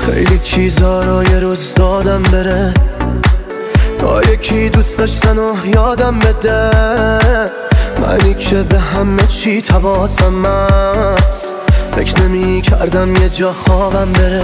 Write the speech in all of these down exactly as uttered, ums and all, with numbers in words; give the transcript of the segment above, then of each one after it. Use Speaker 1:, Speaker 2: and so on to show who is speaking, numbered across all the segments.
Speaker 1: خیلی چیزا رو یه روز دادم بره، تا یکی دوست داشتن و یادم بده. منی که به همه چی حواسم هست، فکر نمی کردم یه جا خوابم بره.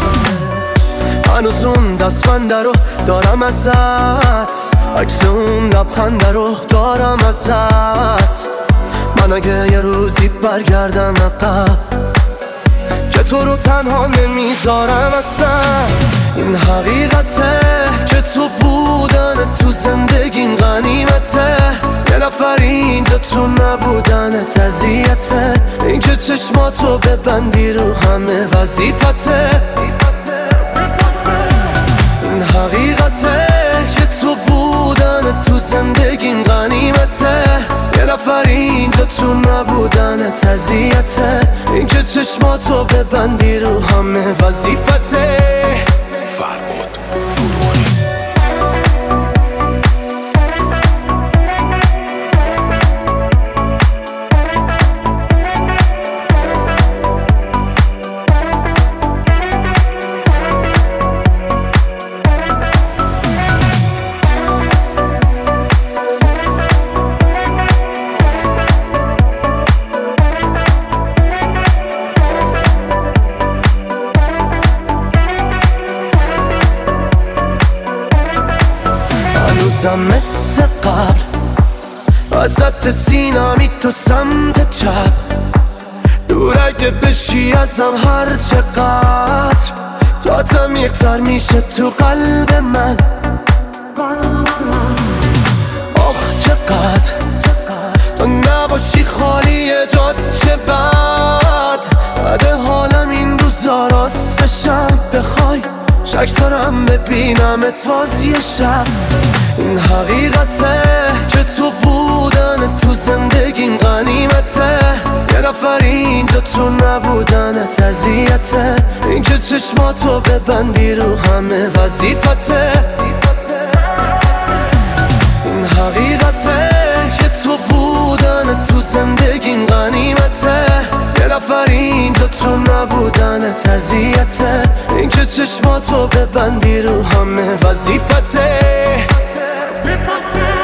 Speaker 1: هنوز اون دستبنده رو دارم ازت، عکس اون لبخنده رو دارم ازت. من اگه یه روزی برگردم عقب، که تو رو تنها نمیذارم اصلا. این حقیقته که تو بودن تو زندگیم غنیمته، یه نفر اینجا تو نبودن اذیته. این که چشماتو ببندی رو همه وظیفته. این حقیقته که تو بودن تو زندگیم غنیمته، یه نفر اینجا تو نبودن اذیته. این که چشماتو ببندی رو همه وظیفته.
Speaker 2: فرباد فروغی.
Speaker 1: هنوزم مثل قبل ازت سینمی تو سمت چپ، دور اگه بشی ازم هر چقدر، جاتم یکتر میشه تو قلب من. آخ چقدر تو نباشی خالی جات، چه بد بده حالم این روزا راستشم. بخوای شک دارم ببینمت باز یه شب. این حقیقته که تو بودن تو زندگیم غنیمته، یه نفر اینجا تو نبودن اذیته. این که چشماتو ببندی رو همه وظیفته. این حقیقته که تو بودن تو زندگیم غنیمته، یه نفر اینجا تو نبودن اذیته. این که چشماتو ببندی رو همه وظیفته.